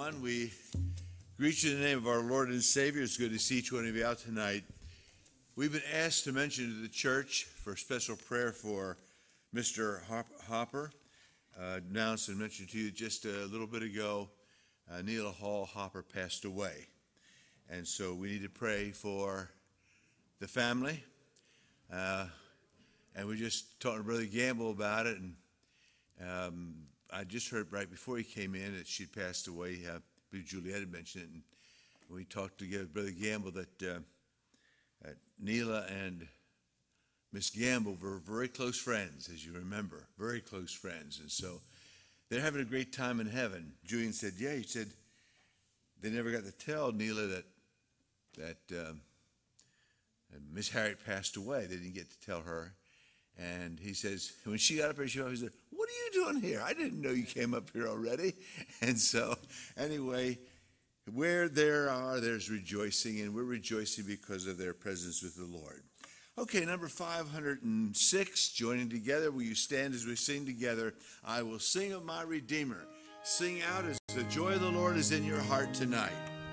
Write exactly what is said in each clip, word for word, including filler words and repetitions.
everyone. We greet you in the name of our Lord and Savior. It's good to see each one of you out tonight. We've been asked to mention to the church for a special prayer for Mister Hopper. Uh, announced and mentioned to you just a little bit ago, uh, Neil Hall Hopper passed away. And so we need to pray for the family. Uh, and we just talked to Brother Gamble about it. And um, I just heard right before he came in that she'd passed away. Uh, I believe Juliet had mentioned it. And we talked together with Brother Gamble that uh, uh, Neela and Miss Gamble were very close friends, as you remember, very close friends. And so they're having a great time in heaven. Julian said, yeah, he said they never got to tell Neela that that um, Miss Harriet passed away. They didn't get to tell her. And he says, when she got up here, she said, what are you doing here? I didn't know you came up here already. And so anyway, where there are, there's rejoicing, and we're rejoicing because of their presence with the Lord. Okay, number five hundred six, joining together. Will you stand as we sing together? I will sing of my Redeemer. Sing out as the joy of the Lord is in your heart tonight.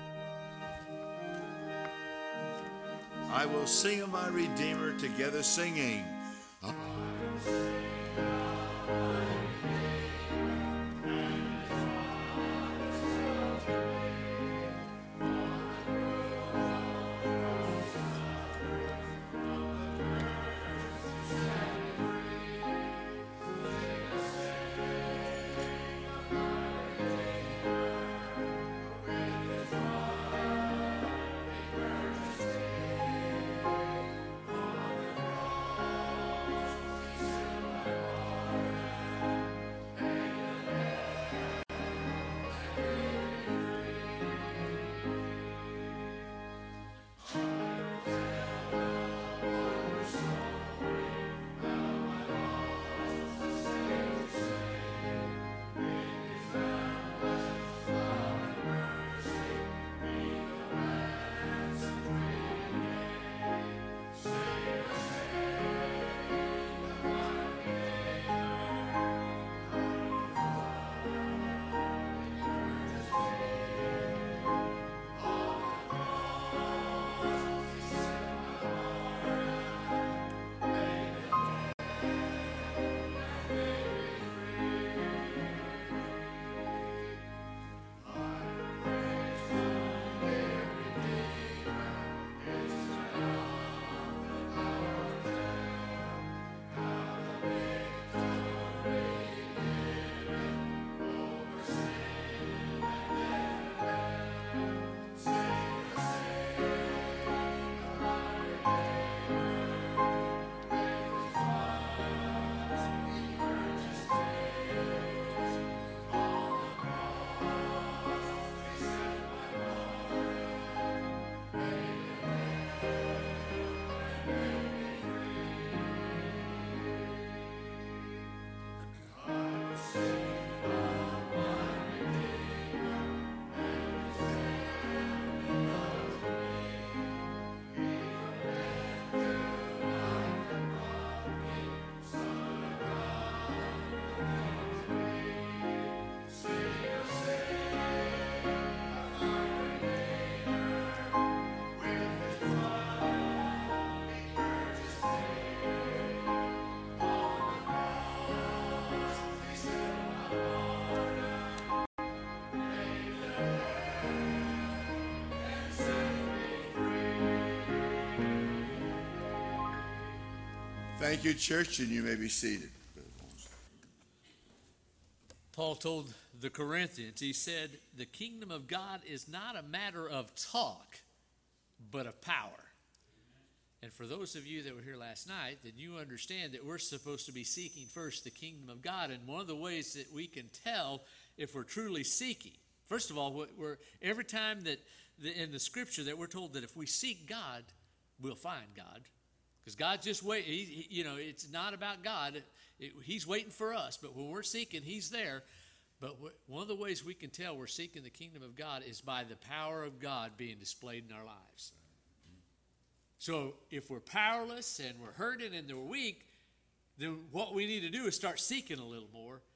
I will sing of my Redeemer, together singing. Thank you, church, and you may be seated. Paul told the Corinthians, he said, the kingdom of God is not a matter of talk, but of power. And for those of you that were here last night, then you understand that we're supposed to be seeking first the kingdom of God. And one of the ways that we can tell if we're truly seeking, first of all, we're, every time that the, in the scripture that we're told that if we seek God, we'll find God. Because God's just wait, he, he, you know, it's not about God. It, it, he's waiting for us. But when we're seeking, he's there. But w- one of the ways we can tell we're seeking the kingdom of God is by the power of God being displayed in our lives. So if we're powerless and we're hurting and we're weak, then what we need to do is start seeking a little more.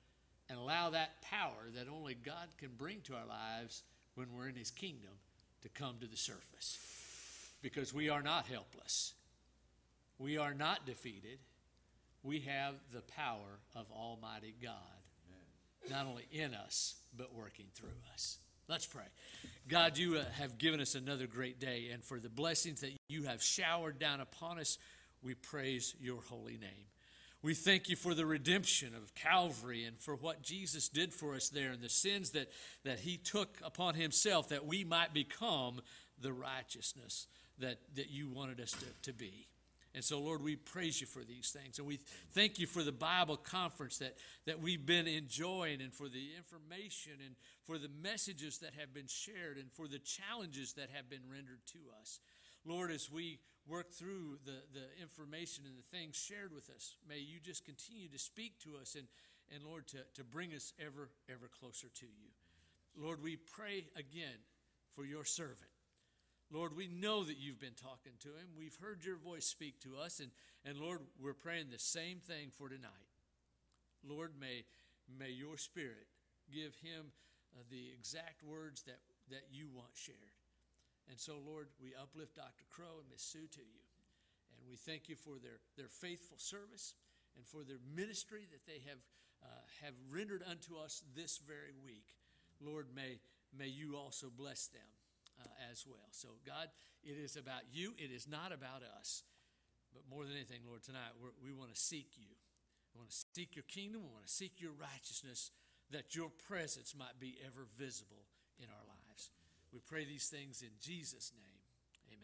and allow that power that only God can bring to our lives when we're in his kingdom to come to the surface. Because we are not helpless. We are not defeated. We have the power of Almighty God, Amen. Not only in us, but working through us. Let's pray. God, you uh, have given us another great day, and for the blessings that you have showered down upon us, we praise your holy name. We thank you for the redemption of Calvary and for what Jesus did for us there and the sins that, that he took upon himself that we might become the righteousness that, that you wanted us to, to be. And so, Lord, we praise you for these things. And we thank you for the Bible conference that, that we've been enjoying and for the information and for the messages that have been shared and for the challenges that have been rendered to us. Lord, as we work through the, the information and the things shared with us, may you just continue to speak to us and, and Lord, to, to bring us ever, ever closer to you. Lord, we pray again for your servant. Lord, we know that you've been talking to him. We've heard your voice speak to us, and, and Lord, we're praying the same thing for tonight. Lord, may, may your Spirit give him uh, the exact words that, that you want shared. And so, Lord, we uplift Doctor Crow and Miss Sue to you, and we thank you for their, their faithful service and for their ministry that they have, uh, have rendered unto us this very week. Lord, may, may you also bless them. Uh, as well. So, God, it is about you. It is not about us. But more than anything, Lord, tonight we're, we want to seek you. We want to seek your kingdom. We want to seek your righteousness, that your presence might be ever visible in our lives. We pray these things in Jesus' name.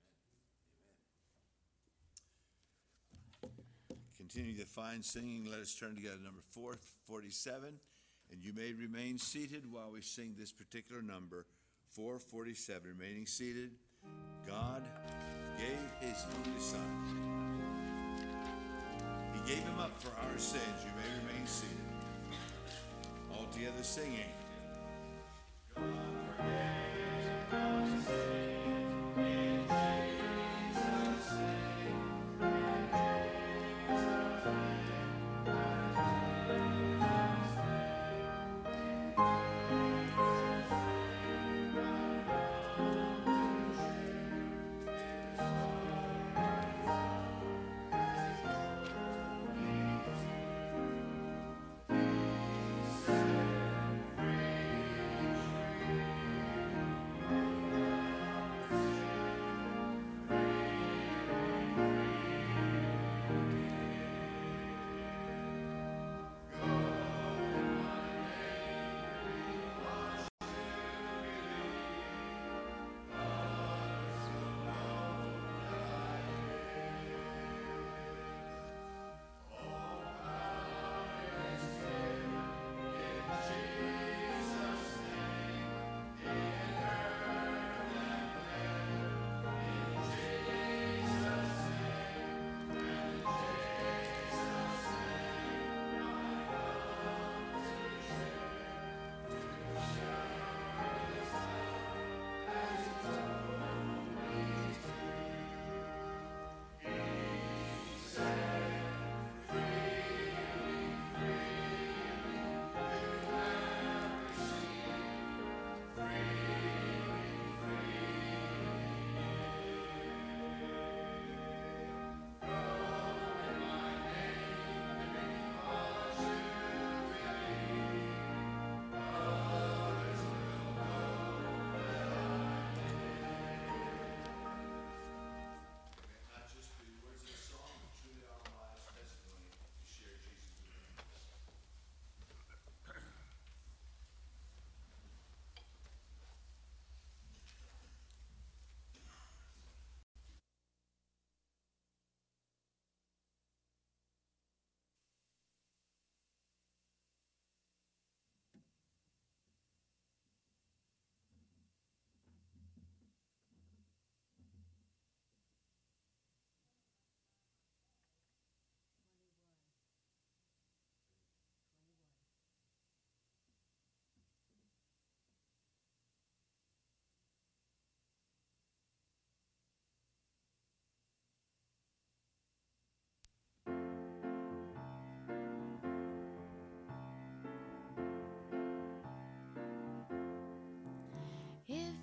Amen. Continue the fine singing. Let us turn together number four forty-seven. And you may remain seated while we sing this particular number. four forty-seven, remaining seated. God gave his only son. He gave him up for our sins. You may remain seated. All together singing. God forgave our sins in Jesus' name.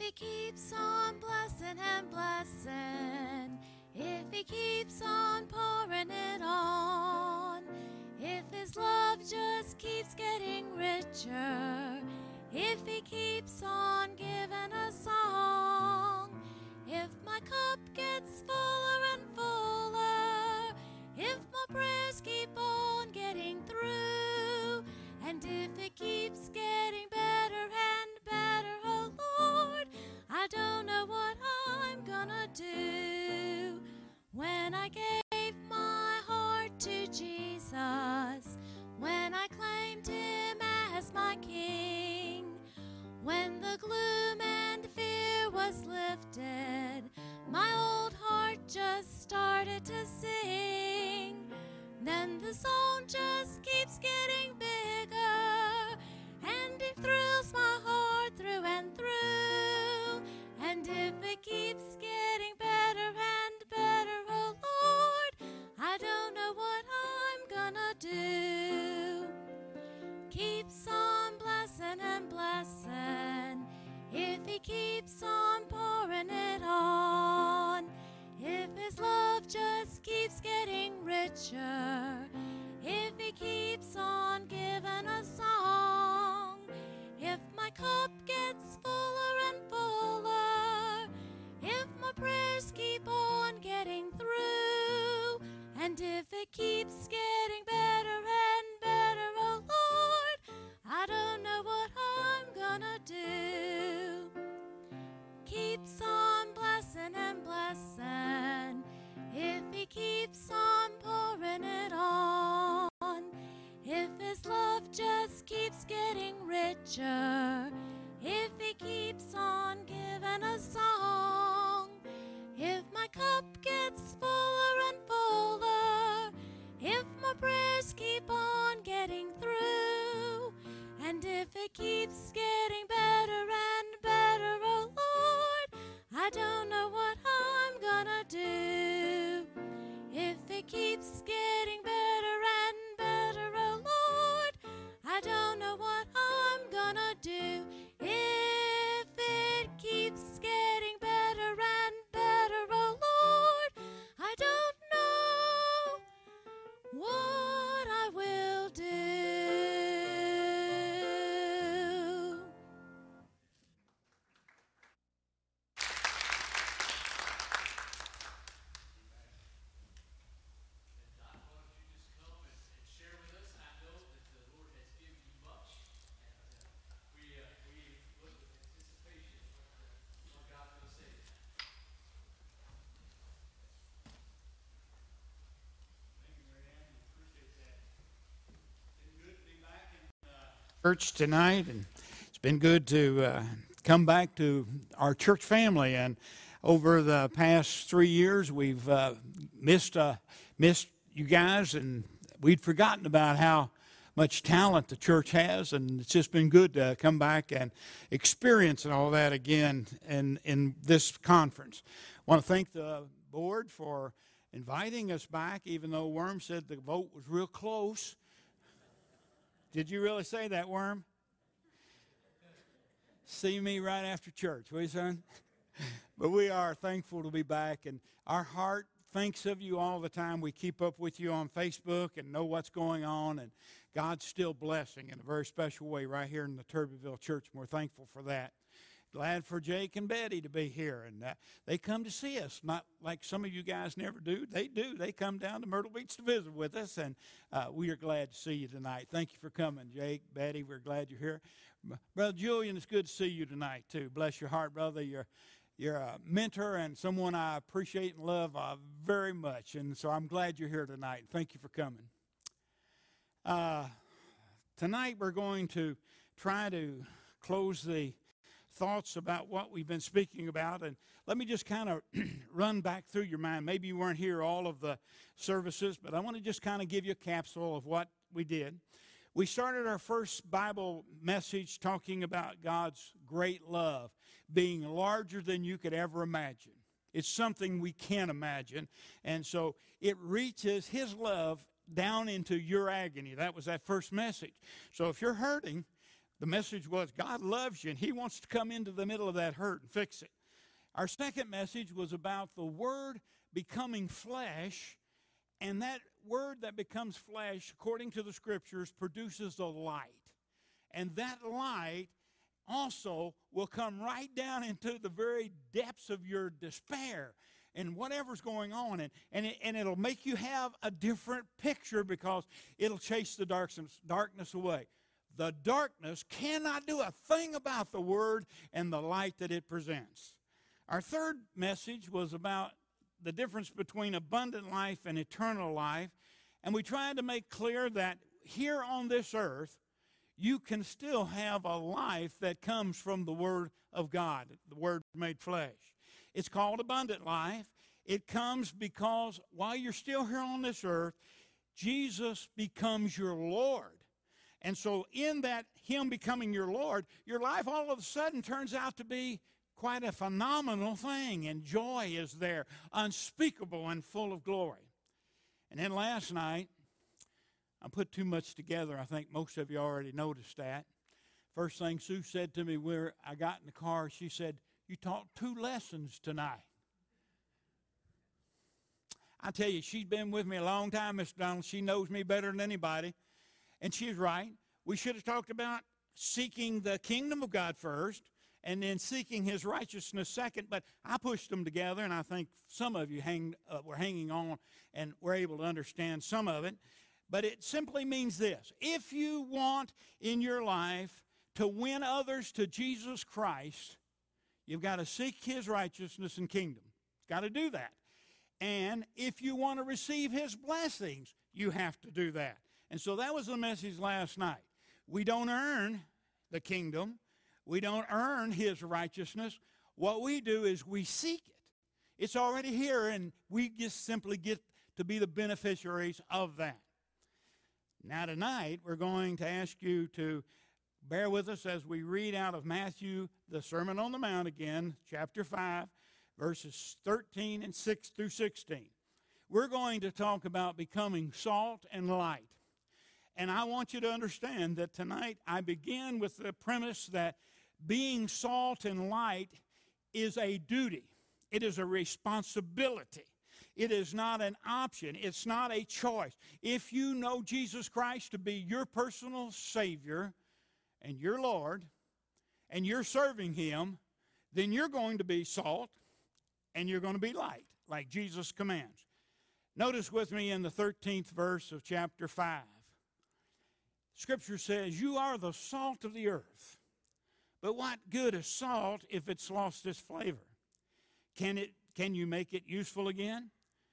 he keeps on blessing and blessing, if he keeps on pouring it on, if his love just keeps getting richer, if he keeps on giving a song, if my cup gets fuller and fuller, if my prayers keep on getting through, and if it keeps getting better and better, oh Lord, I don't know what I'm gonna do. When I gave my heart to Jesus, when I claimed him as my King, when the gloom and fear was lifted, my old heart just started to sing. Then the song just keeps getting bigger, and it thrills my heart through and through. And if it keeps getting better and better, oh Lord, I don't know what I'm gonna do. Keeps on blessing and blessing, if he keeps on pouring it on, if his love just keeps getting richer, if he keeps on giving a song, if my cup gets fuller and fuller, if my prayers keep on getting through, and if it keeps getting better and better, oh Lord, I don't know what I'm gonna do. Keeps on blessing and blessing, if he keeps on pouring it on, if his love just keeps getting richer, if he keeps on giving a song, if my cup gets fuller and fuller, if my prayers keep on getting through, and if it keeps getting better and better, oh Lord, I don't know what I'm gonna do. If it keeps getting better and better, oh Lord, I don't know what I'm gonna do. If it keeps getting better and better, oh Lord, I don't know what I will do. Church tonight, and it's been good to uh, come back to our church family. And over the past three years, we've uh, missed uh, missed you guys, and we'd forgotten about how much talent the church has, and it's just been good to come back and experience and all that again in in this conference. I want to thank the board for inviting us back, even though Worm said the vote was real close. Did you really say that, Worm? See me right after church, will you, son? But we are thankful to be back, and our heart thinks of you all the time. We keep up with you on Facebook and know what's going on, and God's still blessing in a very special way right here in the Turbeville Church, and we're thankful for that. Glad for Jake and Betty to be here, and uh, they come to see us, not like some of you guys never do. They do. They come down to Myrtle Beach to visit with us, and uh, we are glad to see you tonight. Thank you for coming, Jake, Betty. We're glad you're here. Brother Julian, it's good to see you tonight, too. Bless your heart, brother. You're, you're a mentor and someone I appreciate and love uh, very much, and so I'm glad you're here tonight. Thank you for coming. Uh, tonight we're going to try to close the thoughts about what we've been speaking about, and let me just kind of run back through your mind. Maybe you weren't here all of the services, but I want to just kind of give you a capsule of what we did. We started our first Bible message talking about God's great love being larger than you could ever imagine. It's something we can't imagine, and so it reaches His love down into your agony. That was that first message. So if you're hurting, The message was God loves you, and he wants to come into the middle of that hurt and fix it. Our second message was about the Word becoming flesh, and that Word that becomes flesh, according to the Scriptures, produces a light. And that light also will come right down into the very depths of your despair and whatever's going on. And, and, it, and it'll make you have a different picture because it'll chase the darkness, darkness away. The darkness cannot do a thing about the Word and the light that it presents. Our third message was about the difference between abundant life and eternal life. And we tried to make clear that here on this earth, you can still have a life that comes from the Word of God, the Word made flesh. It's called abundant life. It comes because while you're still here on this earth, Jesus becomes your Lord. And so in that, him becoming your Lord, your life all of a sudden turns out to be quite a phenomenal thing, and joy is there, unspeakable and full of glory. And then last night, I put too much together. I think most of you already noticed that. First thing Sue said to me where I got in the car, she said, "You taught two lessons tonight." I tell you, she's been with me a long time, Mister Donald. She knows me better than anybody. And she's right. We should have talked about seeking the kingdom of God first and then seeking his righteousness second. But I pushed them together, and I think some of you hang, uh, were hanging on and were able to understand some of it. But it simply means this. If you want in your life to win others to Jesus Christ, you've got to seek his righteousness and kingdom. You've got to do that. And if you want to receive his blessings, you have to do that. And so that was the message last night. We don't earn the kingdom. We don't earn his righteousness. What we do is we seek it. It's already here, and we just simply get to be the beneficiaries of that. Now tonight, we're going to ask you to bear with us as we read out of Matthew, the Sermon on the Mount again, chapter five, verses thirteen and six through sixteen. We're going to talk about becoming salt and light. And I want you to understand that tonight I begin with the premise that being salt and light is a duty. It is a responsibility. It is not an option. It's not a choice. If you know Jesus Christ to be your personal Savior and your Lord, and you're serving him, then you're going to be salt and you're going to be light, like Jesus commands. Notice with me in the thirteenth verse of chapter five. Scripture says, "You are the salt of the earth. But what good is salt if it's lost its flavor? Can it, can you make it useful again?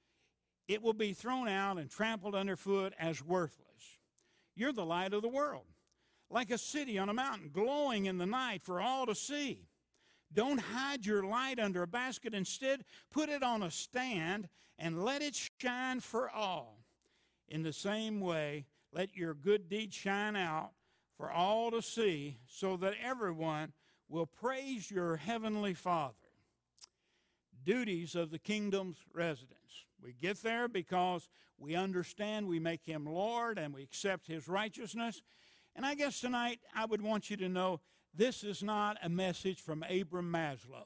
It will be thrown out and trampled underfoot as worthless. You're the light of the world, like a city on a mountain, glowing in the night for all to see. Don't hide your light under a basket. Instead, put it on a stand and let it shine for all. In the same way, let your good deeds shine out for all to see, so that everyone will praise your heavenly Father." Duties of the kingdom's residents. We get there because we understand we make him Lord and we accept his righteousness. And I guess tonight I would want you to know this is not a message from Abram Maslow.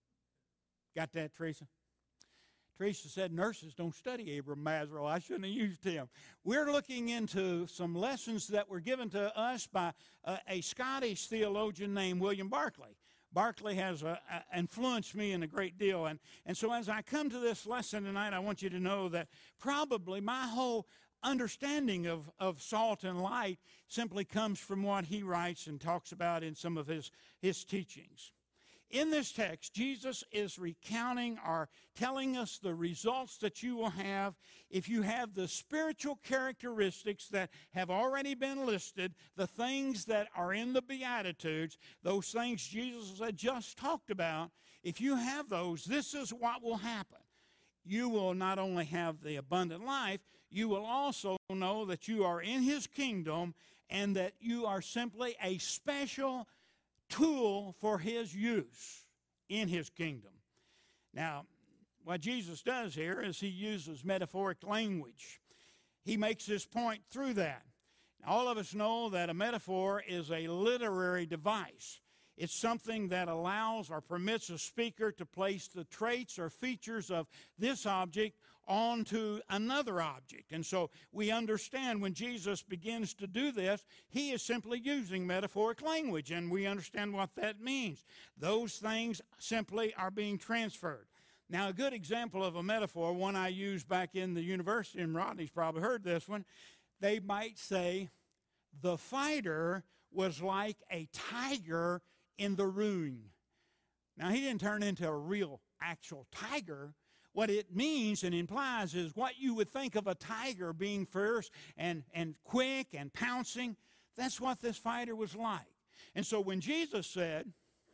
Got that, Teresa? Teresa said nurses don't study Abram Maslow. I shouldn't have used him. We're looking into some lessons that were given to us by a, a Scottish theologian named William Barclay. Barclay has uh, influenced me in a great deal. And, and so as I come to this lesson tonight, I want you to know that probably my whole understanding of, of salt and light simply comes from what he writes and talks about in some of his, his teachings. In this text, Jesus is recounting or telling us the results that you will have if you have the spiritual characteristics that have already been listed, the things that are in the Beatitudes, those things Jesus had just talked about. If you have those, this is what will happen. You will not only have the abundant life, you will also know that you are in his kingdom and that you are simply a special tool for his use in his kingdom. Now, what Jesus does here is he uses metaphoric language. He makes his point through that. All of us know that a metaphor is a literary device. It's something that allows or permits a speaker to place the traits or features of this object onto another object. And so we understand when Jesus begins to do this, he is simply using metaphoric language, and we understand what that means. Those things simply are being transferred. Now, a good example of a metaphor, one I used back in the university, and Rodney's probably heard this one, they might say, the fighter was like a tiger in the ring. Now, he didn't turn into a real, actual tiger. What it means and implies is what you would think of a tiger being fierce and, and quick and pouncing. That's what this fighter was like. And so when Jesus said,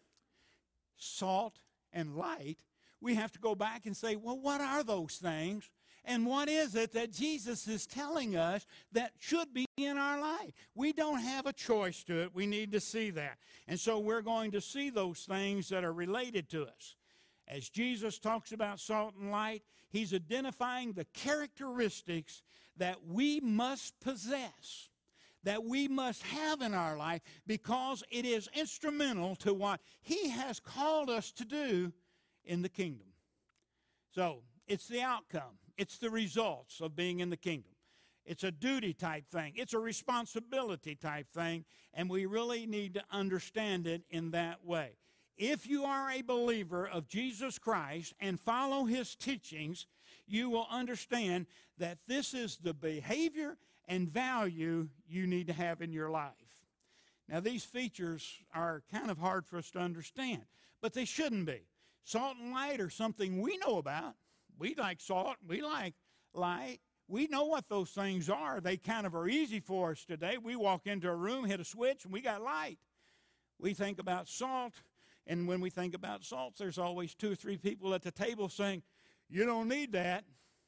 salt and light, we have to go back and say, well, what are those things? And what is it that Jesus is telling us that should be in our life? We don't have a choice to it. We need to see that. And so we're going to see those things that are related to us. As Jesus talks about salt and light, he's identifying the characteristics that we must possess, that we must have in our life, because it is instrumental to what he has called us to do in the kingdom. So it's the outcome. It's the results of being in the kingdom. It's a duty type thing. It's a responsibility type thing, and we really need to understand it in that way. If you are a believer of Jesus Christ and follow his teachings, you will understand that this is the behavior and value you need to have in your life. Now, these features are kind of hard for us to understand, but they shouldn't be. Salt and light are something we know about. We like salt. We like light. We know what those things are. They kind of are easy for us today. We walk into a room, hit a switch, and we got light. We think about salt, and when we think about salt, there's always two or three people at the table saying, you don't need that.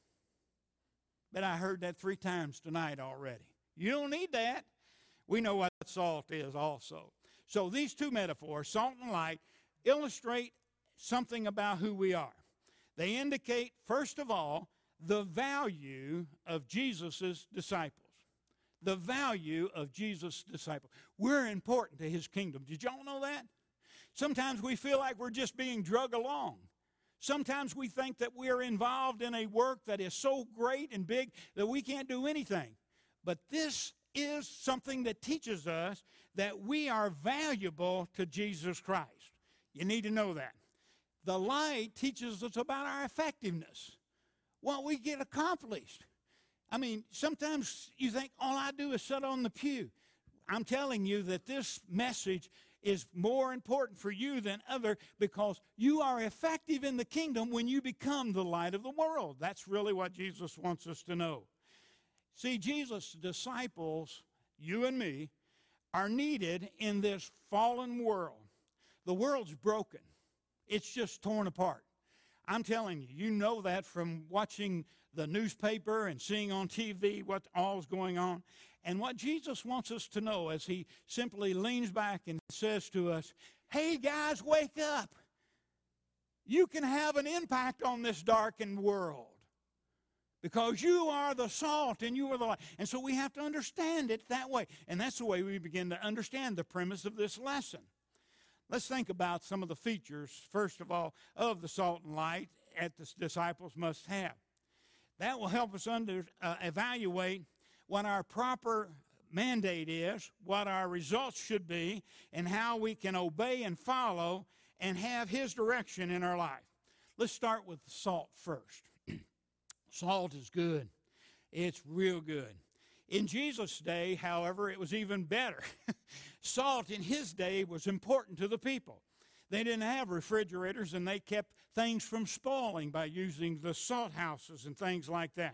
But I heard that three times tonight already. You don't need that. We know what salt is also. So these two metaphors, salt and light, illustrate something about who we are. They indicate, first of all, the value of Jesus' disciples. The value of Jesus' disciples. We're important to his kingdom. Did y'all know that? Sometimes we feel like we're just being drug along. Sometimes we think that we're involved in a work that is so great and big that we can't do anything. But this is something that teaches us that we are valuable to Jesus Christ. You need to know that. The light teaches us about our effectiveness, what we get accomplished. I mean, sometimes you think, all I do is sit on the pew. I'm telling you that this message is more important for you than other, because you are effective in the kingdom when you become the light of the world. That's really what Jesus wants us to know. See, Jesus' disciples, you and me, are needed in this fallen world. The world's broken. It's just torn apart. I'm telling you, you know that from watching the newspaper and seeing on T V what all is going on. And what Jesus wants us to know as he simply leans back and says to us, hey guys, wake up. You can have an impact on this darkened world because you are the salt and you are the light. And so we have to understand it that way. And that's the way we begin to understand the premise of this lesson. Let's think about some of the features, first of all, of the salt and light that the disciples must have. That will help us under, uh, evaluate what our proper mandate is, what our results should be, and how we can obey and follow and have his direction in our life. Let's start with salt first. Salt is good. It's real good. In Jesus' day, however, it was even better. Salt in his day was important to the people. They didn't have refrigerators, and they kept things from spoiling by using the salt houses and things like that.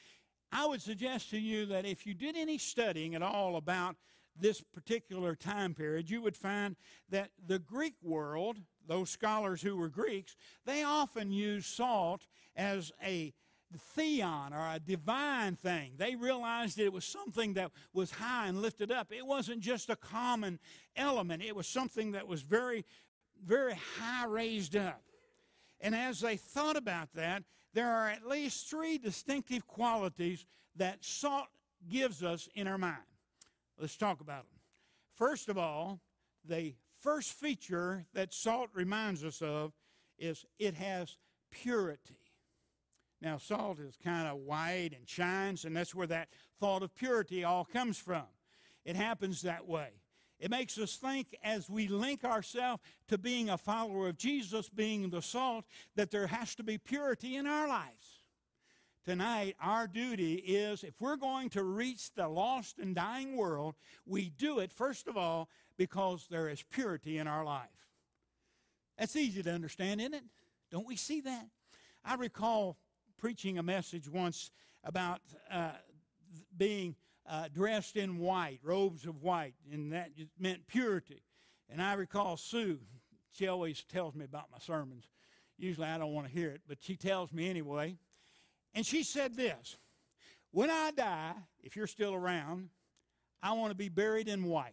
I would suggest to you that if you did any studying at all about this particular time period, you would find that the Greek world, those scholars who were Greeks, they often used salt as a theon or a divine thing. They realized that it was something that was high and lifted up. It wasn't just a common element. It was something that was very, very high raised up. And as they thought about that, there are at least three distinctive qualities that salt gives us in our mind. Let's talk about them. First of all, the first feature that salt reminds us of is it has purity. Now, salt is kind of white and shines, and that's where that thought of purity all comes from. It happens that way. It makes us think as we link ourselves to being a follower of Jesus, being the salt, that there has to be purity in our lives. Tonight, our duty is, if we're going to reach the lost and dying world, we do it, first of all, because there is purity in our life. That's easy to understand, isn't it? Don't we see that? I recall preaching a message once about uh, being uh, dressed in white, robes of white, and that just meant purity. And I recall Sue, she always tells me about my sermons. Usually I don't want to hear it, but she tells me anyway. And she said this, when I die, if you're still around, I want to be buried in white.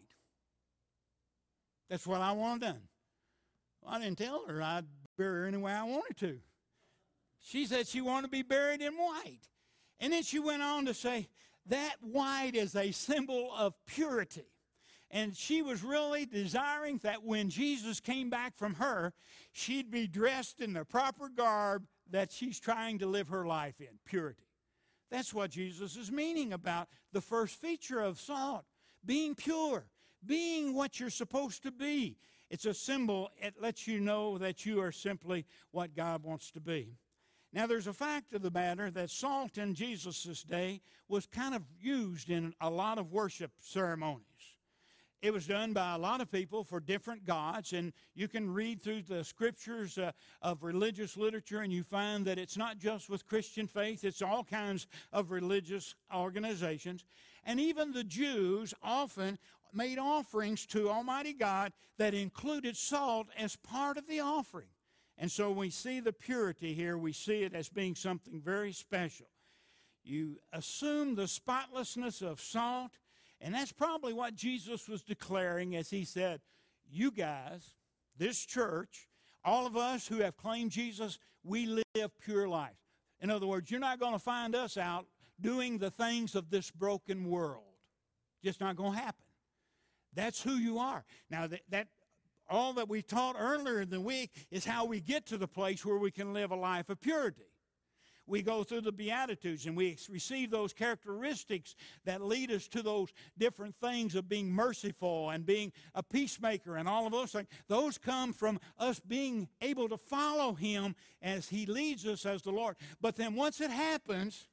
That's what I want done. Well, I didn't tell her I'd bury her any way I wanted to. She said she wanted to be buried in white. And then she went on to say, that white is a symbol of purity. And she was really desiring that when Jesus came back from her, she'd be dressed in the proper garb that she's trying to live her life in, purity. That's what Jesus is meaning about the first feature of salt, being pure, being what you're supposed to be. It's a symbol. It lets you know that you are simply what God wants to be. Now, there's a fact of the matter that salt in Jesus' day was kind of used in a lot of worship ceremonies. It was done by a lot of people for different gods, and you can read through the scriptures uh, of religious literature, and you find that it's not just with Christian faith, it's all kinds of religious organizations. And even the Jews often made offerings to Almighty God that included salt as part of the offering. And so we see the purity here. We see it as being something very special. You assume the spotlessness of salt, and that's probably what Jesus was declaring as he said, you guys, this church, all of us who have claimed Jesus, we live pure lives. In other words, you're not going to find us out doing the things of this broken world. Just not going to happen. That's who you are. Now, that, that all that we taught earlier in the week is how we get to the place where we can live a life of purity. We go through the Beatitudes and we receive those characteristics that lead us to those different things of being merciful and being a peacemaker and all of those things. Those come from us being able to follow him as he leads us as the Lord. But then once it happens,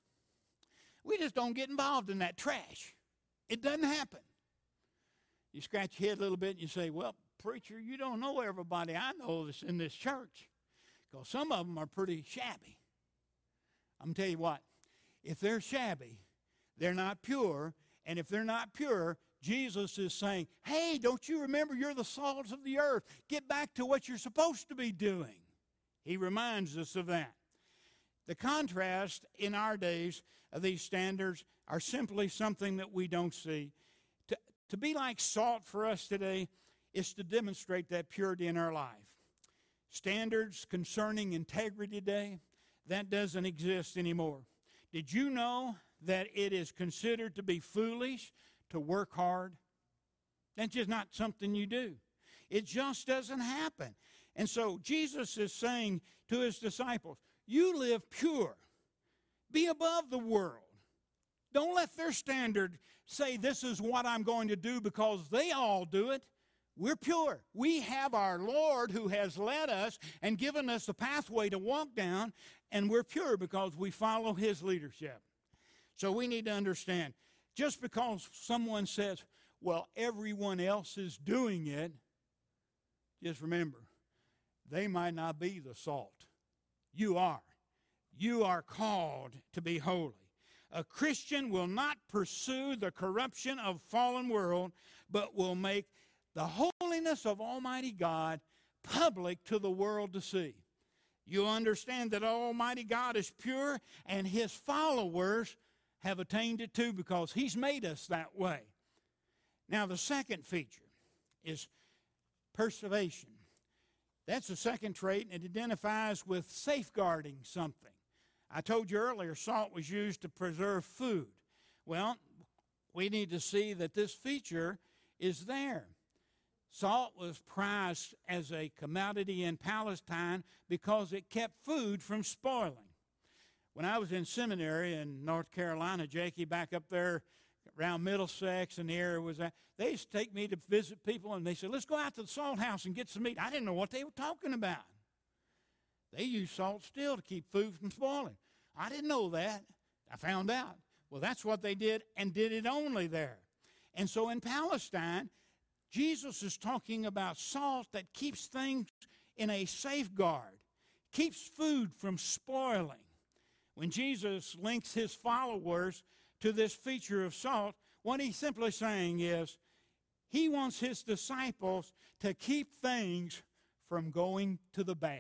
we just don't get involved in that trash. It doesn't happen. You scratch your head a little bit and you say, well, preacher, you don't know everybody I know that's in this church, because some of them are pretty shabby. I'm going to tell you what, if they're shabby, they're not pure, and if they're not pure, Jesus is saying, hey, don't you remember you're the salt of the earth? Get back to what you're supposed to be doing. He reminds us of that. The contrast in our days of these standards are simply something that we don't see. To, to be like salt for us today is to demonstrate that purity in our life. Standards concerning integrity today, that doesn't exist anymore. Did you know that it is considered to be foolish to work hard? That's just not something you do. It just doesn't happen. And so Jesus is saying to his disciples, you live pure. Be above the world. Don't let their standard say this is what I'm going to do because they all do it. We're pure. We have our Lord who has led us and given us a pathway to walk down, and we're pure because we follow his leadership. So we need to understand, just because someone says, well, everyone else is doing it, just remember, they might not be the salt. You are. You are called to be holy. A Christian will not pursue the corruption of fallen world, but will make the holiness of Almighty God public to the world to see. You understand that Almighty God is pure, and his followers have attained it too because he's made us that way. Now, the second feature is preservation. That's the second trait, and it identifies with safeguarding something. I told you earlier salt was used to preserve food. Well, we need to see that this feature is there. Salt was prized as a commodity in Palestine because it kept food from spoiling. When I was in seminary in North Carolina, Jakey, back up there around Middlesex and the area was that, they used to take me to visit people, and they said, let's go out to the salt house and get some meat. I didn't know what they were talking about. They use salt still to keep food from spoiling. I didn't know that. I found out. Well, that's what they did, and did it only there. And so in Palestine, Jesus is talking about salt that keeps things in a safeguard, keeps food from spoiling. When Jesus links his followers to this feature of salt, what he's simply saying is he wants his disciples to keep things from going to the bad.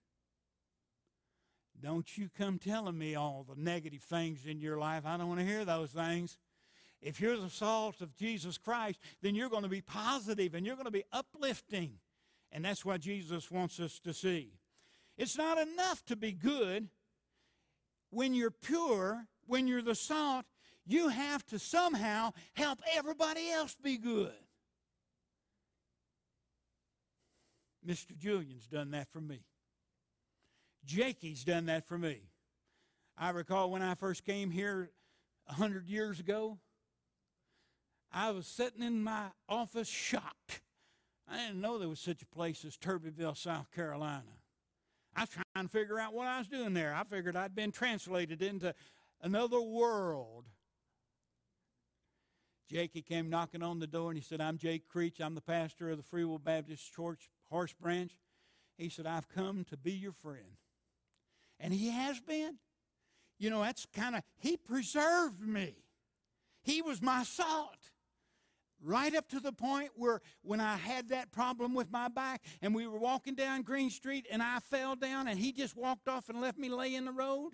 Don't you come telling me all the negative things in your life. I don't want to hear those things. If you're the salt of Jesus Christ, then you're going to be positive and you're going to be uplifting. And that's what Jesus wants us to see. It's not enough to be good. When you're pure, when you're the salt, you have to somehow help everybody else be good. Mister Julian's done that for me. Jakey's done that for me. I recall when I first came here a hundred years ago, I was sitting in my office shocked. I didn't know there was such a place as Turbeville, South Carolina. I was trying to figure out what I was doing there. I figured I'd been translated into another world. Jakey came knocking on the door, and he said, I'm Jake Creech. I'm the pastor of the Free Will Baptist Church, Horse Branch. He said, I've come to be your friend. And he has been. You know, that's kind of, he preserved me. He was my salt. Right up to the point where when I had that problem with my back and we were walking down Green Street and I fell down and he just walked off and left me lay in the road.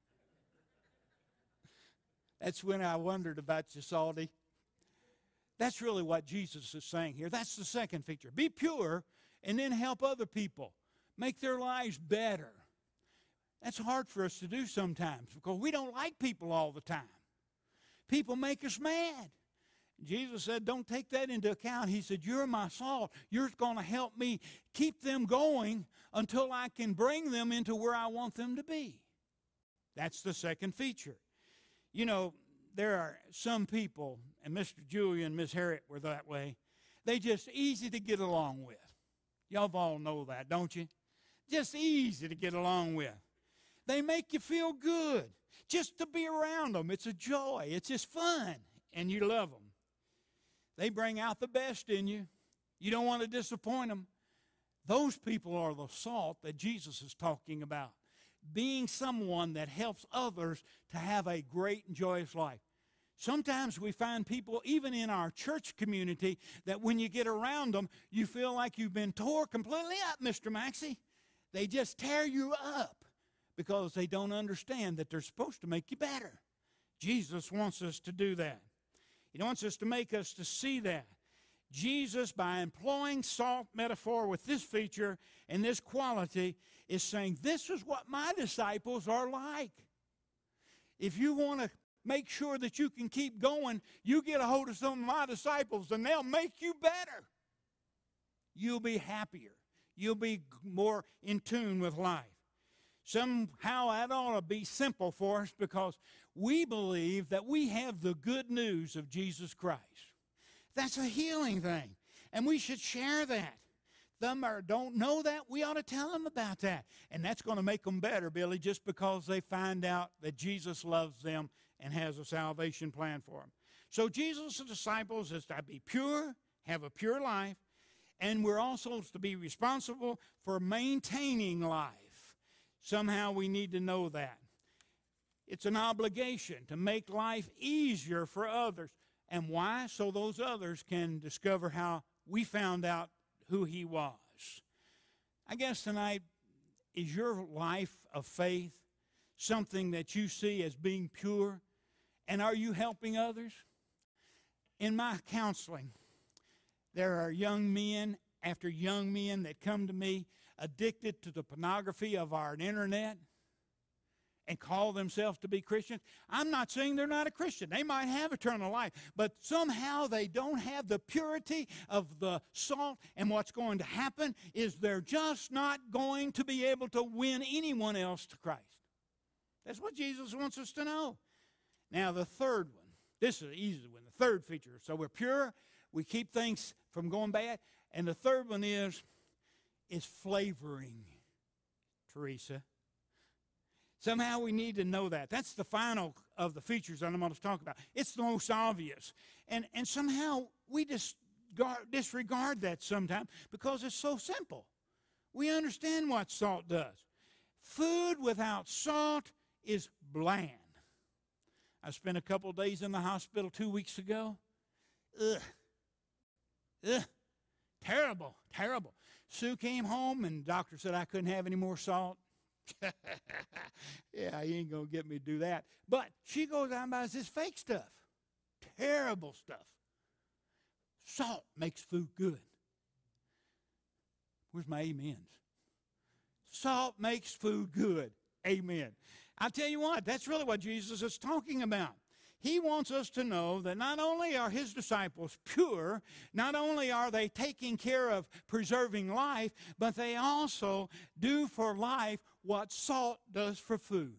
That's when I wondered about you, Salty. That's really what Jesus is saying here. That's the second feature. Be pure and then help other people. Make their lives better. That's hard for us to do sometimes because we don't like people all the time. People make us mad. Jesus said, don't take that into account. He said, you're my salt. You're going to help me keep them going until I can bring them into where I want them to be. That's the second feature. You know, there are some people, and Mister Julian and Miss Harriet were that way, they just easy to get along with. Y'all all know that, don't you? Just easy to get along with. They make you feel good just to be around them. It's a joy. It's just fun, and you love them. They bring out the best in you. You don't want to disappoint them. Those people are the salt that Jesus is talking about. Being someone that helps others to have a great and joyous life. Sometimes we find people, even in our church community, that when you get around them, you feel like you've been tore completely up, Mister Maxey. They just tear you up because they don't understand that they're supposed to make you better. Jesus wants us to do that. He wants us to make us to see that. Jesus, by employing salt metaphor with this feature and this quality, is saying, this is what my disciples are like. If you want to make sure that you can keep going, you get a hold of some of my disciples and they'll make you better. You'll be happier. You'll be more in tune with life. Somehow that ought to be simple for us because we believe that we have the good news of Jesus Christ. That's a healing thing, and we should share that. Them that don't know that, we ought to tell them about that. And that's going to make them better, Billy, just because they find out that Jesus loves them and has a salvation plan for them. So Jesus' disciples is to be pure, have a pure life, and we're also to be responsible for maintaining life. Somehow we need to know that. It's an obligation to make life easier for others. And why? So those others can discover how we found out who he was. I guess tonight, is your life of faith something that you see as being pure? And are you helping others? In my counseling, there are young men after young men that come to me addicted to the pornography of our internet. and call themselves to be Christians. I'm not saying they're not a Christian. They might have eternal life, but somehow they don't have the purity of the salt, and what's going to happen is they're just not going to be able to win anyone else to Christ. That's what Jesus wants us to know. Now, the third one, this is an easy one, the third feature. So we're pure, we keep things from going bad, and the third one is, is flavoring, Teresa. Somehow we need to know that. That's the final of the features that I'm going to talk about. It's the most obvious. And, and somehow we discard, disregard that sometimes because it's so simple. We understand what salt does. Food without salt is bland. I spent a couple of days in the hospital two weeks ago. Ugh. Ugh. Terrible, terrible. Sue came home and the doctor said I couldn't have any more salt. Yeah, he ain't going to get me to do that. But she goes out and buys this fake stuff. Terrible stuff. Salt makes food good. Where's my amens? Salt makes food good. Amen. I tell you what, that's really what Jesus is talking about. He wants us to know that not only are his disciples pure, not only are they taking care of preserving life, but they also do for life what salt does for food.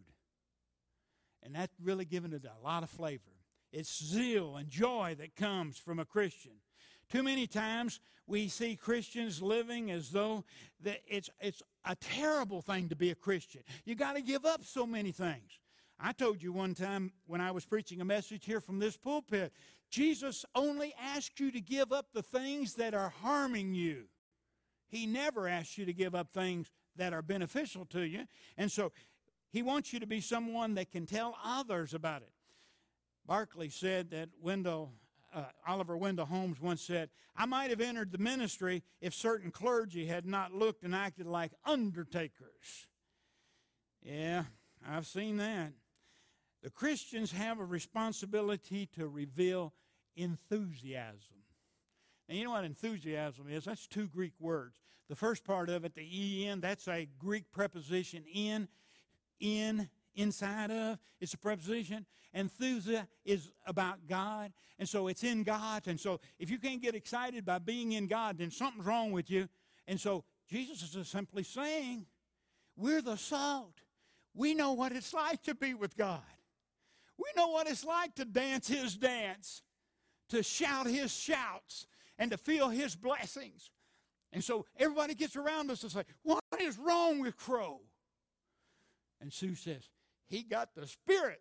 And that's really giving it a lot of flavor. It's zeal and joy that comes from a Christian. Too many times we see Christians living as though that it's, it's a terrible thing to be a Christian. You got to give up so many things. I told you one time when I was preaching a message here from this pulpit, Jesus only asked you to give up the things that are harming you. He never asks you to give up things that are beneficial to you. And so he wants you to be someone that can tell others about it. Barclay said that Wendell, uh, Oliver Wendell Holmes once said, I might have entered the ministry if certain clergy had not looked and acted like undertakers. Yeah, I've seen that. The Christians have a responsibility to reveal enthusiasm. And you know what enthusiasm is? That's two Greek words. The first part of it, the en, that's a Greek preposition, in, in, inside of. It's a preposition. Enthusia is about God, and so it's in God. And so if you can't get excited by being in God, then something's wrong with you. And so Jesus is simply saying, we're the salt. We know what it's like to be with God. We know what it's like to dance his dance, to shout his shouts, and to feel his blessings. And so everybody gets around us and say, what is wrong with Crow? And Sue says, he got the Spirit.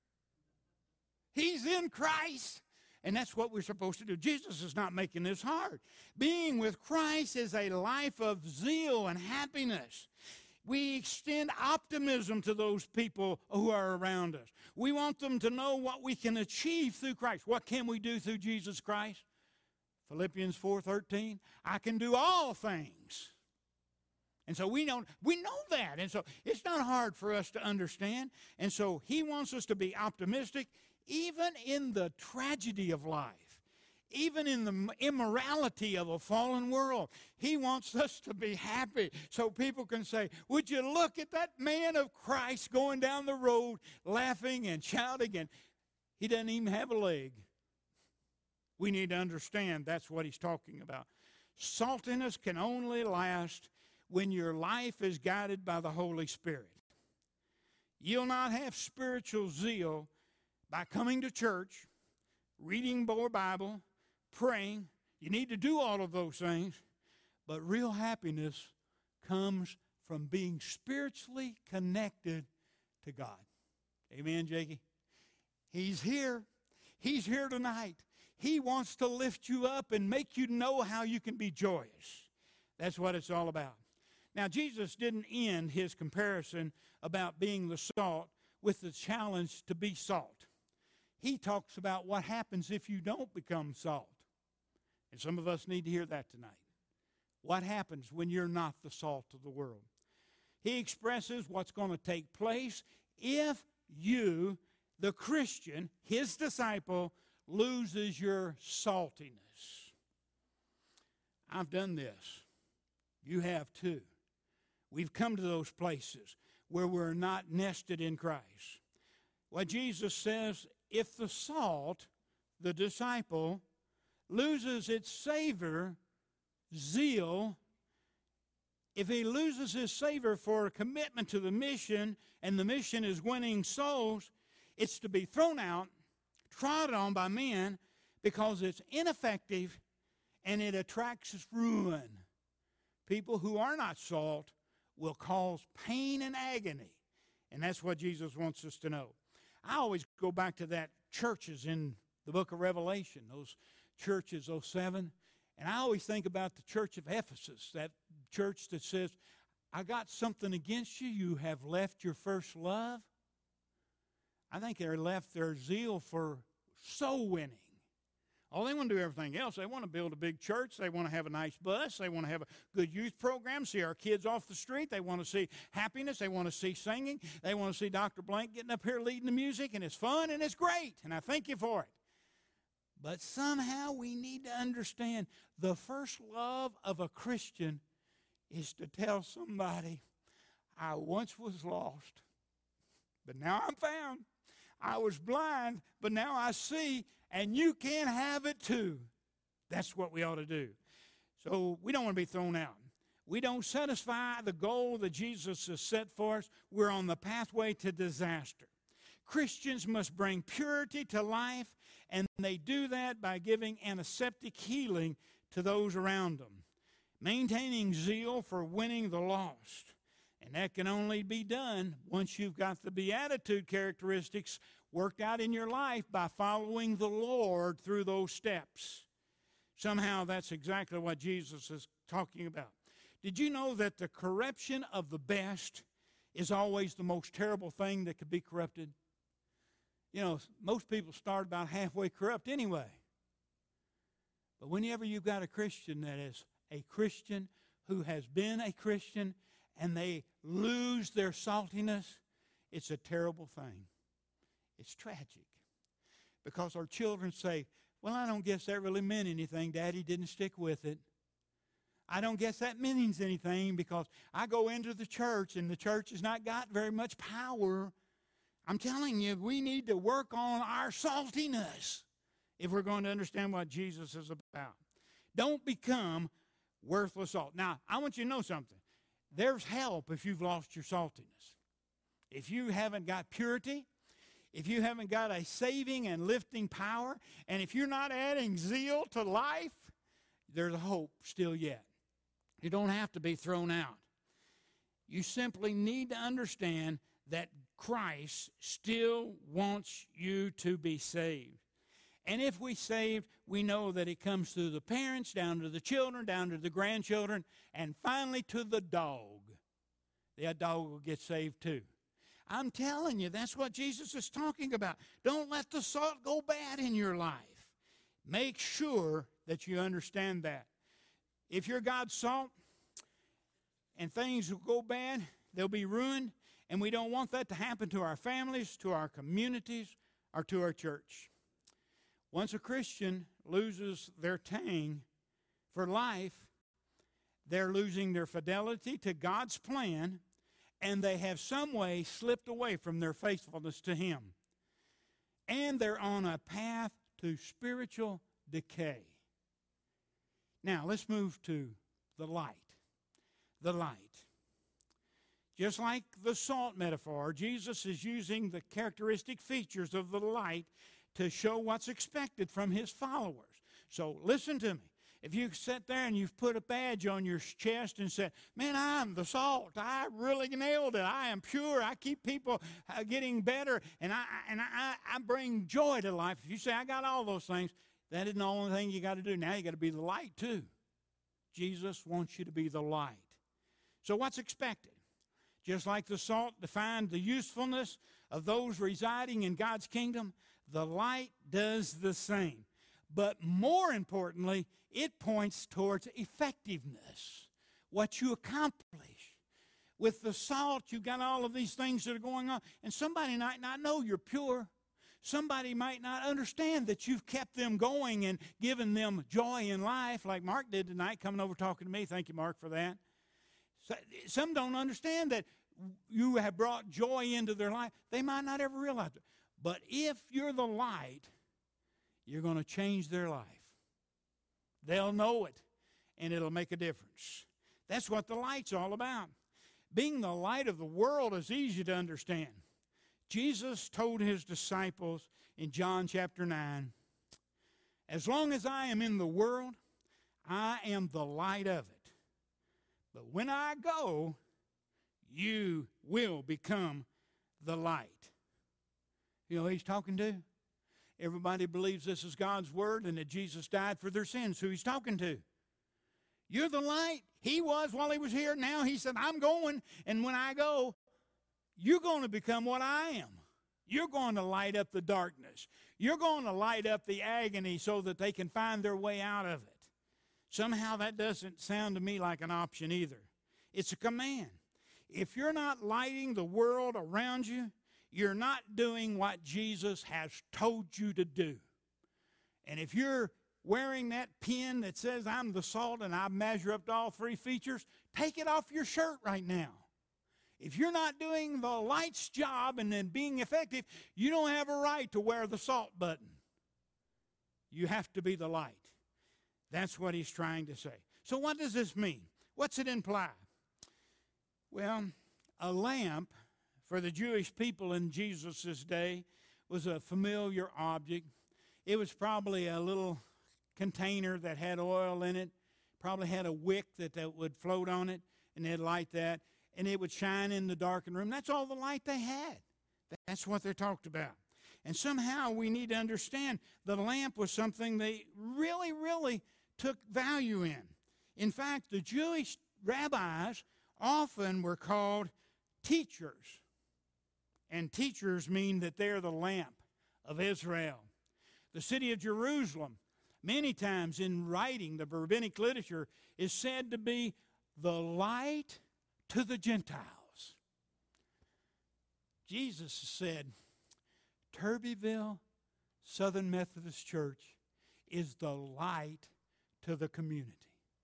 He's in Christ. And that's what we're supposed to do. Jesus is not making this hard. Being with Christ is a life of zeal and happiness. We extend optimism to those people who are around us. We want them to know what we can achieve through Christ. What can we do through Jesus Christ? Philippians four thirteen, I can do all things. And so we know, we know that. And so it's not hard for us to understand. And so he wants us to be optimistic even in the tragedy of life. Even in the immorality of a fallen world, he wants us to be happy so people can say, would you look at that man of Christ going down the road laughing and shouting, and he doesn't even have a leg. We need to understand that's what he's talking about. Saltiness can only last when your life is guided by the Holy Spirit. You'll not have spiritual zeal by coming to church, reading more Bible, praying. You need to do all of those things, but real happiness comes from being spiritually connected to God. Amen, Jakey? He's here. He's here tonight. He wants to lift you up and make you know how you can be joyous. That's what it's all about. Now, Jesus didn't end his comparison about being the salt with the challenge to be salt. He talks about what happens if you don't become salt. And some of us need to hear that tonight. What happens when you're not the salt of the world? He expresses what's going to take place if you, the Christian, his disciple, loses your saltiness. I've done this. You have too. We've come to those places where we're not nested in Christ. What Jesus says, if the salt, the disciple, loses its savor, zeal, if he loses his savor for a commitment to the mission, and the mission is winning souls, it's to be thrown out, trod on by men, because it's ineffective and it attracts ruin. People who are not salt will cause pain and agony. And that's what Jesus wants us to know. I always go back to that churches in the book of Revelation, those churches, those seven. And I always think about the church of Ephesus, that church that says, I got something against you. You have left your first love. I think they left their zeal for soul winning. Oh, they want to do everything else. They want to build a big church. They want to have a nice bus. They want to have a good youth program, see our kids off the street. They want to see happiness. They want to see singing. They want to see Doctor Blank getting up here leading the music, and it's fun and it's great, and I thank you for it. But somehow we need to understand the first love of a Christian is to tell somebody, I once was lost, but now I'm found. I was blind, but now I see, and you can have it too. That's what we ought to do. So we don't want to be thrown out. We don't satisfy the goal that Jesus has set for us. We're on the pathway to disaster. Christians must bring purity to life, and they do that by giving antiseptic healing to those around them, maintaining zeal for winning the lost. And that can only be done once you've got the beatitude characteristics worked out in your life by following the Lord through those steps. Somehow that's exactly what Jesus is talking about. Did you know that the corruption of the best is always the most terrible thing that could be corrupted? You know, most people start about halfway corrupt anyway. But whenever you've got a Christian that is a Christian who has been a Christian and they lose their saltiness, it's a terrible thing. It's tragic. Because our children say, well, I don't guess that really meant anything. Daddy didn't stick with it. I don't guess that means anything because I go into the church and the church has not got very much power. I'm telling you, we need to work on our saltiness if we're going to understand what Jesus is about. Don't become worthless salt. Now, I want you to know something. There's help if you've lost your saltiness. If you haven't got purity, if you haven't got a saving and lifting power, and if you're not adding zeal to life, there's a hope still yet. You don't have to be thrown out. You simply need to understand that Christ still wants you to be saved. And if we saved, we know that it comes through the parents, down to the children, down to the grandchildren, and finally to the dog. That dog will get saved too. I'm telling you, that's what Jesus is talking about. Don't let the salt go bad in your life. Make sure that you understand that. If you're God's salt and things will go bad, they'll be ruined, and we don't want that to happen to our families, to our communities, or to our church. Once a Christian loses their tang for life, they're losing their fidelity to God's plan, and they have some way slipped away from their faithfulness to Him. And they're on a path to spiritual decay. Now, let's move to the light. The light. Just like the salt metaphor, Jesus is using the characteristic features of the light to show what's expected from His followers. So listen to me. If you sit there and you've put a badge on your chest and said, man, I'm the salt. I really nailed it. I am pure. I keep people uh, getting better, and I and I, I bring joy to life. If you say, I got all those things, that isn't the only thing you got to do. Now you got to be the light too. Jesus wants you to be the light. So what's expected? Just like the salt defined the usefulness of those residing in God's kingdom, the light does the same. But more importantly, it points towards effectiveness, what you accomplish. With the salt, you've got all of these things that are going on, and somebody might not know you're pure. Somebody might not understand that you've kept them going and given them joy in life, like Mark did tonight, coming over talking to me. Thank you, Mark, for that. So, some don't understand that you have brought joy into their life, they might not ever realize it. But if you're the light, you're going to change their life. They'll know it, and it'll make a difference. That's what the light's all about. Being the light of the world is easy to understand. Jesus told his disciples in John chapter nine, as long as I am in the world, I am the light of it. But when I go, you will become the light. You know who he's talking to? Everybody believes this is God's word and that Jesus died for their sins. Who he's talking to? You're the light. He was while he was here. Now he said, I'm going, and when I go, you're going to become what I am. You're going to light up the darkness. You're going to light up the agony so that they can find their way out of it. Somehow that doesn't sound to me like an option either. It's a command. If you're not lighting the world around you, you're not doing what Jesus has told you to do. And if you're wearing that pin that says I'm the salt and I measure up to all three features, take it off your shirt right now. If you're not doing the light's job and then being effective, you don't have a right to wear the salt button. You have to be the light. That's what he's trying to say. So what does this mean? What's it imply? Well, a lamp for the Jewish people in Jesus' day was a familiar object. It was probably a little container that had oil in it, probably had a wick that, that would float on it, and they'd light that, and it would shine in the darkened room. That's all the light they had. That's what they're talked about. And somehow we need to understand the lamp was something they really, really took value in. In fact, the Jewish rabbis often were called teachers. And teachers mean that they're the lamp of Israel. The city of Jerusalem, many times in writing, the rabbinic literature, is said to be the light to the Gentiles. Jesus said, Turbyville Southern Methodist Church is the light to the community.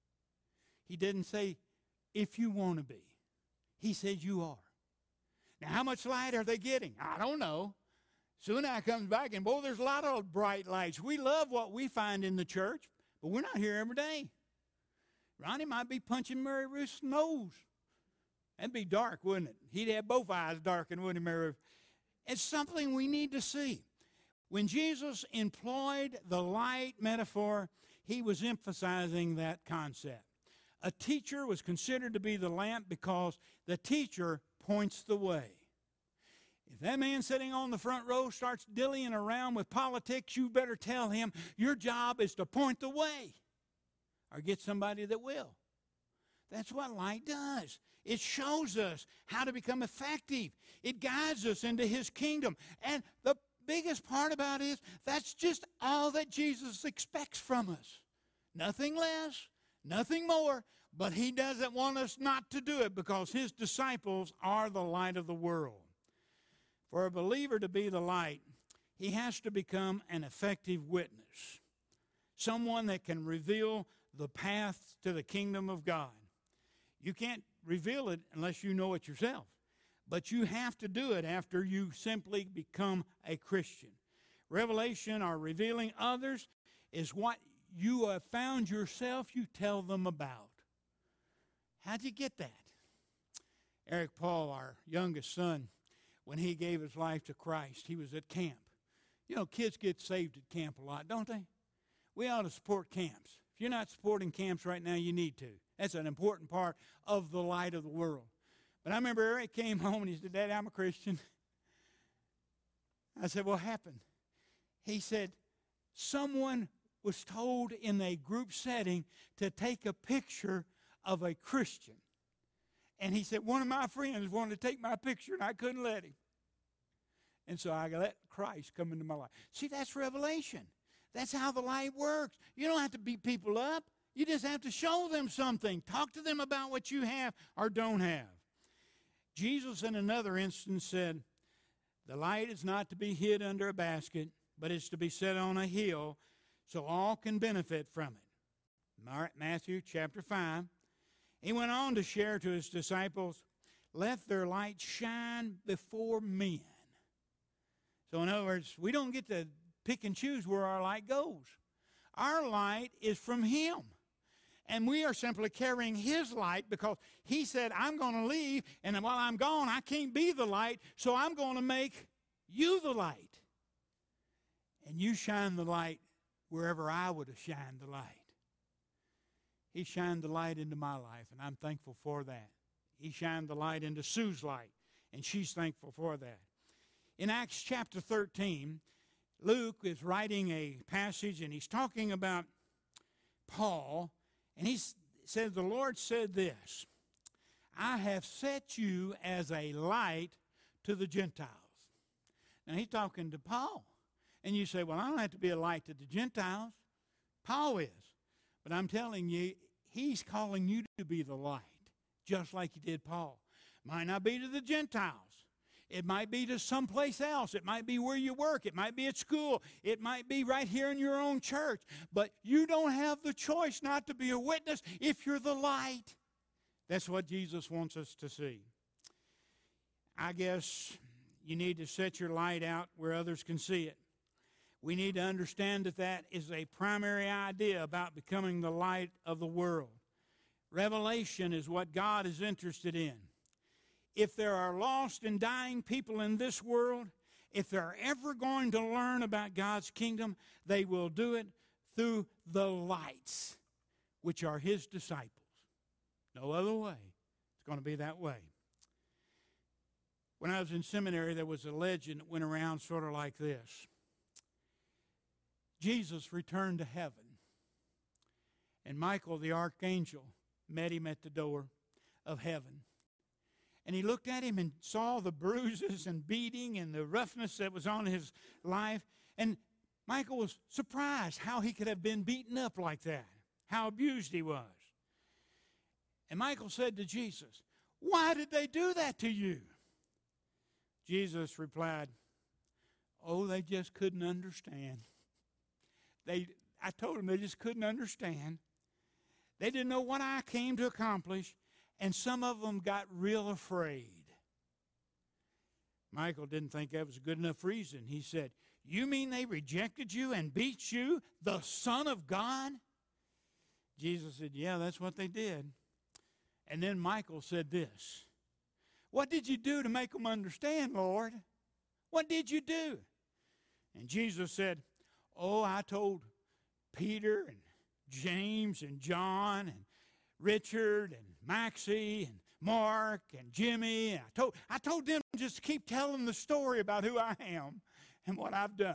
He didn't say, if you want to be. He said, you are. Now, how much light are they getting? I don't know. Soon I comes back, and boy, there's a lot of bright lights. We love what we find in the church, but we're not here every day. Ronnie might be punching Mary Ruth's nose. That'd be dark, wouldn't it? He'd have both eyes darkened, wouldn't he, Mary Ruth? It's something we need to see. When Jesus employed the light metaphor, he was emphasizing that concept. A teacher was considered to be the lamp because the teacher points the way. If that man sitting on the front row starts dillying around with politics, you better tell him your job is to point the way or get somebody that will. That's what light does. It shows us how to become effective. It guides us into his kingdom. And the biggest part about it is that's just all that Jesus expects from us. Nothing less, nothing more, but he doesn't want us not to do it because his disciples are the light of the world. For a believer to be the light, he has to become an effective witness, someone that can reveal the path to the kingdom of God. You can't reveal it unless you know it yourself, but you have to do it after you simply become a Christian. Revelation or revealing others is what you have found yourself, you tell them about. How'd you get that? Eric Paul, our youngest son, when he gave his life to Christ, he was at camp. You know, kids get saved at camp a lot, don't they? We ought to support camps. If you're not supporting camps right now, you need to. That's an important part of the light of the world. But I remember Eric came home and he said, Dad, I'm a Christian. I said, what happened? He said, someone was told in a group setting to take a picture of a Christian. And he said, one of my friends wanted to take my picture and I couldn't let him. And so I let Christ come into my life. See, that's revelation. That's how the light works. You don't have to beat people up. You just have to show them something. Talk to them about what you have or don't have. Jesus, in another instance, said, the light is not to be hid under a basket, but it's to be set on a hill so all can benefit from it. Matthew chapter five. He went on to share to his disciples, let their light shine before men. So in other words, we don't get to pick and choose where our light goes. Our light is from Him. And we are simply carrying His light because He said, I'm going to leave, and while I'm gone, I can't be the light, so I'm going to make you the light. And you shine the light wherever I would have shined the light. He shined the light into my life, and I'm thankful for that. He shined the light into Sue's light, and she's thankful for that. In Acts chapter thirteen, Luke is writing a passage, and he's talking about Paul, and he says, the Lord said this, I have set you as a light to the Gentiles. Now, he's talking to Paul. And you say, well, I don't have to be a light to the Gentiles. Paul is. But I'm telling you, he's calling you to be the light, just like he did Paul. Might not be to the Gentiles. It might be to someplace else. It might be where you work. It might be at school. It might be right here in your own church. But you don't have the choice not to be a witness if you're the light. That's what Jesus wants us to see. I guess you need to set your light out where others can see it. We need to understand that that is a primary idea about becoming the light of the world. Revelation is what God is interested in. If there are lost and dying people in this world, if they're ever going to learn about God's kingdom, they will do it through the lights, which are His disciples. No other way. It's going to be that way. When I was in seminary, there was a legend that went around sort of like this. Jesus returned to heaven, and Michael the archangel met him at the door of heaven. And he looked at him and saw the bruises and beating and the roughness that was on his life. And Michael was surprised how he could have been beaten up like that, how abused he was. And Michael said to Jesus, why did they do that to you? Jesus replied, oh, they just couldn't understand. They, I told them they just couldn't understand. They didn't know what I came to accomplish, and some of them got real afraid. Michael didn't think that was a good enough reason. He said, you mean they rejected you and beat you, the Son of God? Jesus said, yeah, that's what they did. And then Michael said this, what did you do to make them understand, Lord? What did you do? And Jesus said, oh, I told Peter and James and John and Richard and Maxie and Mark and Jimmy. And I told, I told them just to keep telling the story about who I am and what I've done.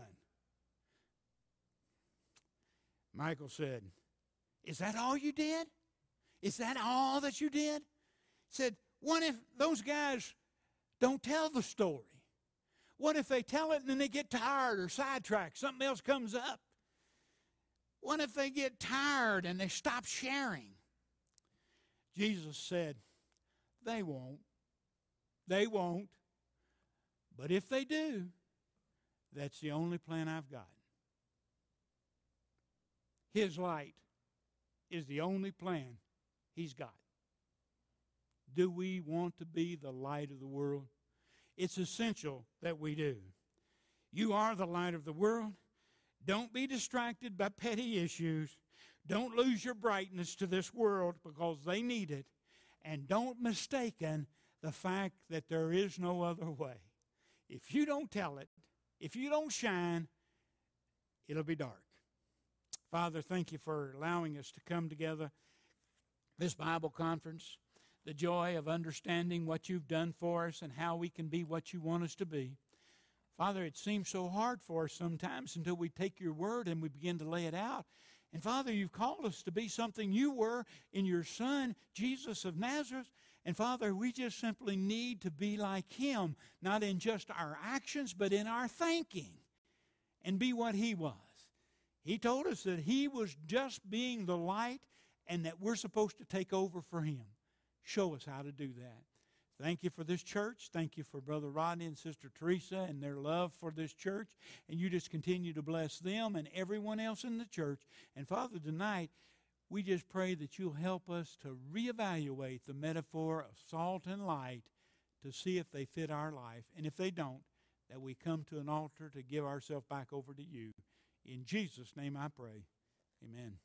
Michael said, is that all you did? Is that all that you did? He said, what if those guys don't tell the story? What if they tell it and then they get tired or sidetracked? Something else comes up. What if they get tired and they stop sharing? Jesus said, they won't. They won't. But if they do, that's the only plan I've got. His light is the only plan He's got. Do we want to be the light of the world? It's essential that we do. You are the light of the world. Don't be distracted by petty issues. Don't lose your brightness to this world because they need it. And don't mistaken the fact that there is no other way. If you don't tell it, if you don't shine, it'll be dark. Father, thank you for allowing us to come together, this Bible conference, the joy of understanding what you've done for us and how we can be what you want us to be. Father, it seems so hard for us sometimes until we take your word and we begin to lay it out. And Father, you've called us to be something you were in your Son, Jesus of Nazareth. And Father, we just simply need to be like him, not in just our actions, but in our thinking, and be what he was. He told us that he was just being the light and that we're supposed to take over for him. Show us how to do that. Thank you for this church. Thank you for Brother Rodney and Sister Teresa and their love for this church. And you just continue to bless them and everyone else in the church. And Father, tonight, we just pray that you'll help us to reevaluate the metaphor of salt and light to see if they fit our life. And if they don't, that we come to an altar to give ourselves back over to you. In Jesus' name I pray. Amen.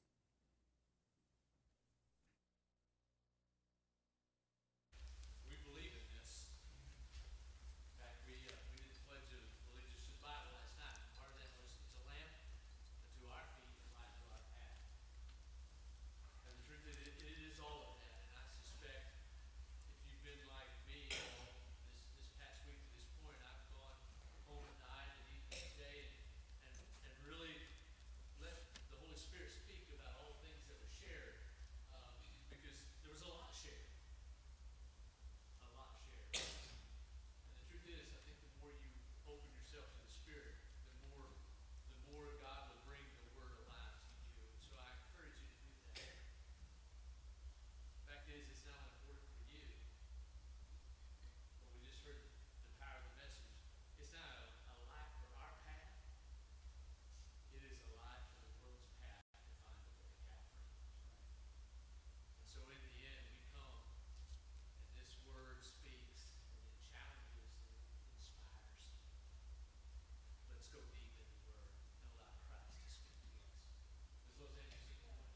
We believe in this. In fact, we, uh, we did the Pledge of Allegiance to the Bible last night. Part of that was, it's a lamp unto our feet and light to our path. And the truth is, it, it is all of that. And I suspect if you've been like me all this, this past week to this point, I've gone home at night and eaten each day and, and, and really let the Holy Spirit speak about all the things that were shared, uh, because there was a lot shared. A lot shared. And the truth is, I think the more you open yourself to the Spirit, the more the more God will bring the Word alive to you. And so I encourage you to do that. The fact is, it's not important for you. But we just heard the power of the message. It's not a, a light for our path. It is a light for the world's path to find the way to Calvary. And so in the end, we come, and this Word speaks, and it challenges, and it inspires. Let's go deep in the Word and allow Christ to speak to us. Miz Lozanne, you see that?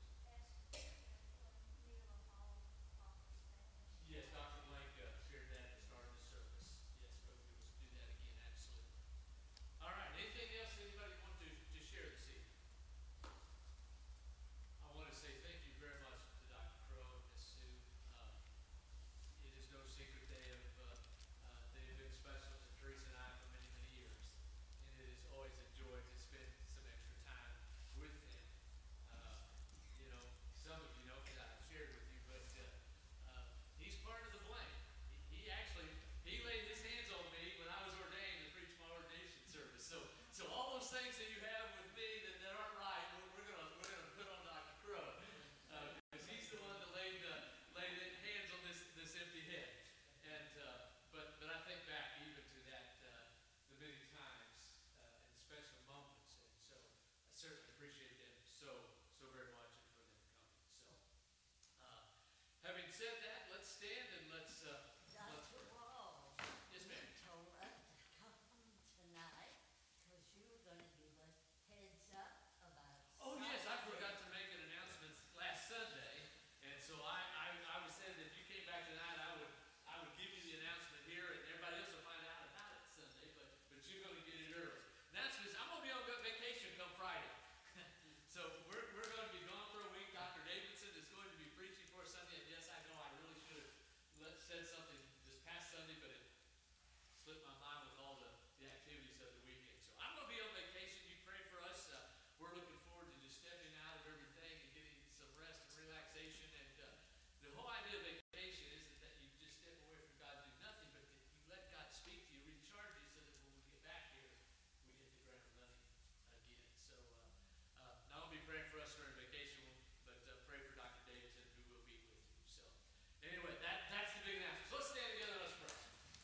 Yes, Doctor Blank uh, shared that at the start of the service. Yes, but we must do that again, absolutely. All right, anything else anybody want to, to share this evening? I want to say thank you very much to Doctor Crow and Miss Sue. Uh, it is no secret they have uh, uh, they have been special to Teresa and I for many, many years. And it is always a joy to spend some extra time with them. Uh, you know, some of you know because I've shared with you, but uh, uh, he's part of the blank. He, he actually, he laid his hands on me when I was ordained and preached my ordination service. So, so all those things that you have with me that, that aren't right, we're, we're gonna we're gonna put on Doctor Crow because he's the one that laid the laid the hands on this this empty head. And uh, but but I think back even to that uh, the many times uh, in special moments, and so I certainly appreciate them so so very much and for them coming. So uh, having said that, let's stand and let's uh, let's Doctor pray. Wall, Yes, ma'am. you told us to come tonight because you were going to give us heads up about. Oh yes, I something. forgot to make an announcement last Sunday, and so I, I, I was saying that if you came back tonight, I would I would give you the announcement here, and everybody else will find out about it Sunday, but but you're going to get it early. Announcements: I'm going to be on vacation come Friday, so we're we're going to be gone for a week. Doctor Davidson is going to be preaching for us Sunday, and yes, I know I really should have let, said something this past Sunday, but it slipped my mind with all the, the activities of the weekend. So I'm going to be on vacation. You pray for us. Uh, we're looking forward to just stepping out of everything and getting some rest and relaxation. And uh, the whole idea of vacation isn't that you just step away from God and do nothing, but that you let God speak to you, recharge you, so that when we get back here, we hit the ground running again. So uh, uh, not only be praying for us during vacation, but uh, pray for Doctor Davidson, who will be with you. So anyway, that that's the big announcement. So let's stand together and let's pray.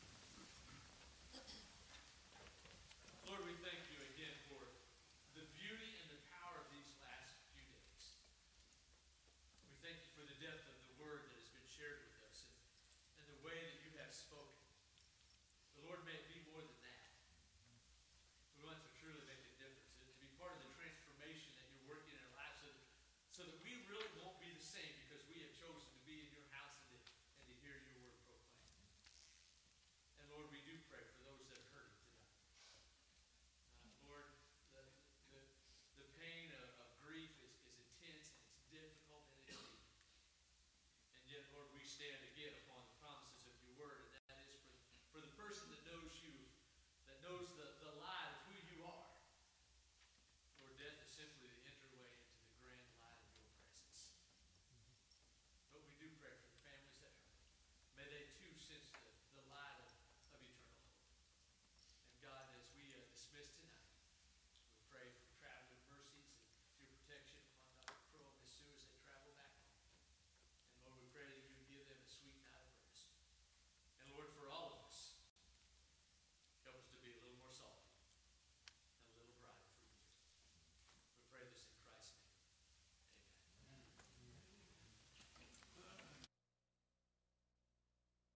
Lord, we thank you again for the beauty and the power of these last few days. We thank you for the depth of the word that has been shared with us and, and the way that you have spoken. The Lord, may it be more than that. We want to truly make a difference and to be part of the transformation that you're working in our lives so that, so that we really won't be the same because we have chosen to be in your house and to, and to hear your word proclaimed. And Lord, we do pray for those that are hurting tonight. Uh, Lord, the, the, the pain of, of grief is, is intense and it's difficult and it's deep. And yet, Lord, we stand again